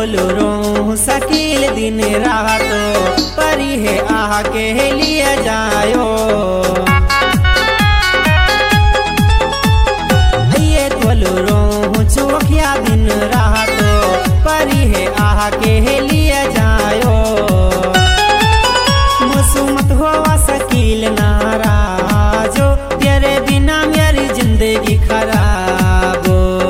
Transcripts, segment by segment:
बोलो रो शकील दिन रातो परी है आह के लिए जायो। ये बोलो रो चौखिया दिन रातो परी है आह के लिए जायो। मत हुआ शकील नाराजो तेरे बिना मेरी जिंदगी खराब।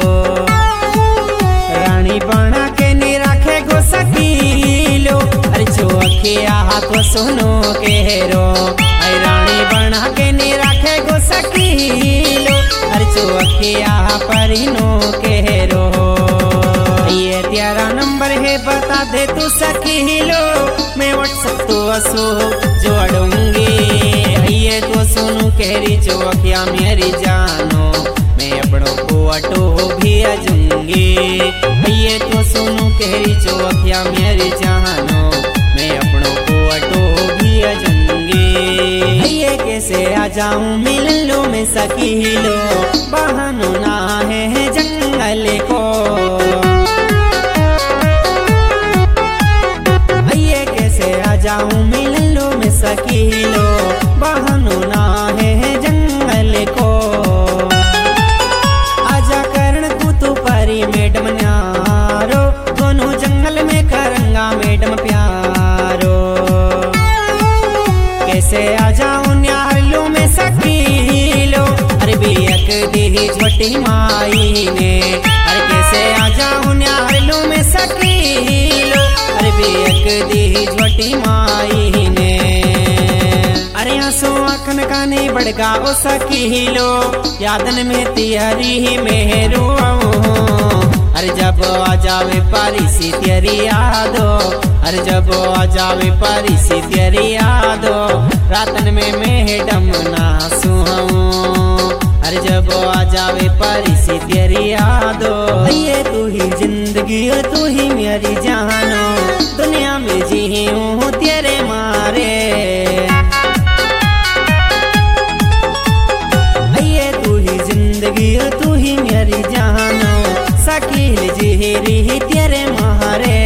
रानी बना के नहीं रखे गो शकीलो अरे चौखिया तो सुनो के रो। अरे रानी बना के नहीं रखे गो शकीलो अरे चौखिया परिनो के रो। ये तेरा नंबर है बता दे तू शकीलो मैं व्हाट्सएप तो असो जोड़ूंगी। ये तो सुनू कहरी चौखिया मेरी जानो मैं अपनों को ऑटो भी अजूंगी। ये तो सुनू कहरी चौखिया मेरी जानो मैं अपनों को ऑटो भी अजूंगी। ये कैसे आ जाऊं मिल लो मैं शकीलो बहानो ना है जंगल को। जाऊं मिल लो मैं शकीलो बहानो ना है जंगल को। आजा करण तू तो परी मैडम न्यारो दोनों जंगल में करूंगा मैडम प्यारो। कैसे आ जाऊं न्यार लो मैं शकीलो अरे बेयक दी छोटी माई ने। अरे कैसे आ जाऊं न्यार लो मैं शकीलो अरे बेयक दी छोटी माई ने। अरे आंसू आँखन काने बड़गा ओ शकीलो यादन में तिहरी मेहरू। अरे जब आ जावे पारी सी तेरी यादो अरे जब आ जावे पारी सी तेरी यादो रातन में मैडम ना सुहाऊं। अरे जब आ जावे पारी सी तेरी यादो ये तू ही जिंदगी तू ही मेरी जानो दुनिया में जीऊं तेरे मारे। ये तू ही जिंदगी तू ही मेरी जानो शकील जीरी तेरे मारे।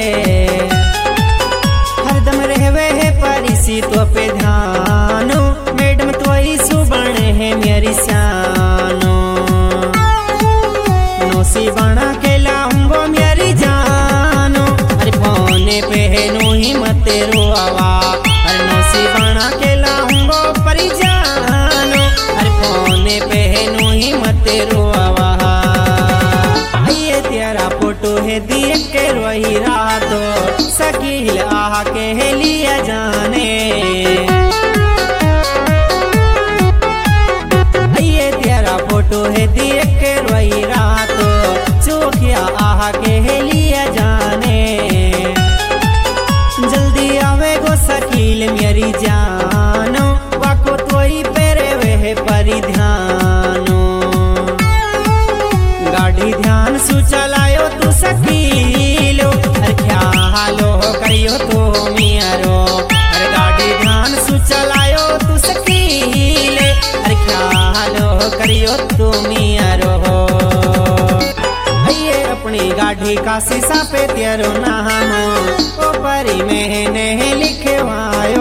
हरदम रहवे है परिसी तो पे ध्यानो मैडम तो ही सुबण है मेरी सानो। नौसी बना के लाऊंगो मेरी जानो अरे फोने पे नो ही मत रोवा। अरे नौसी बना के लाऊंगो परी जानो अरे फोने पे नो ही मत रोवा। ये तेरा फोटो है देख के रोही रातो शकील आह के लिए जाने। ये तेरा फोटो है देख के रोही रातो चौखिया आह के लिए जाने। जल्दी आवे गो शकील मेरी जानो वाको तोई पेरे वे परी ध्यानो। गाड़ी ध्यान सु चलायो तू शकीलो अरे ख्यालो करियो तो मियारो। अरे गाड़ी ध्यान सु चलायो तू शकीले अरे ख्यालो करियो तो मियारो। ये अपनी गाड़ी का शीशा पे तेरो नाम ओ परी मैंने लिखवायो।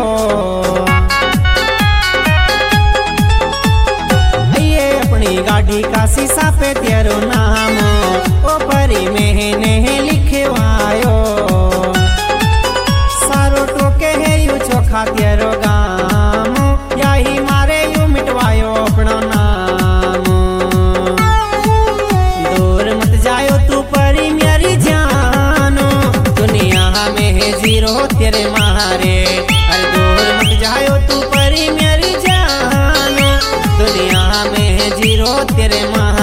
ये अपनी गाड़ी का शीशा पे तेरो नाम ओ परी मैंने लिखवायो। सारो टोके है यू चोखा तेरो गाम यही मारे यू मिटवायो अपना नाम। दूर मत जायो तू परी मेरी जानो दुनिया में है जीरो तेरे मारे। अरे दूर मत जायो तू परी मेरी जानो दुनिया में है जीरो तेरे मारे।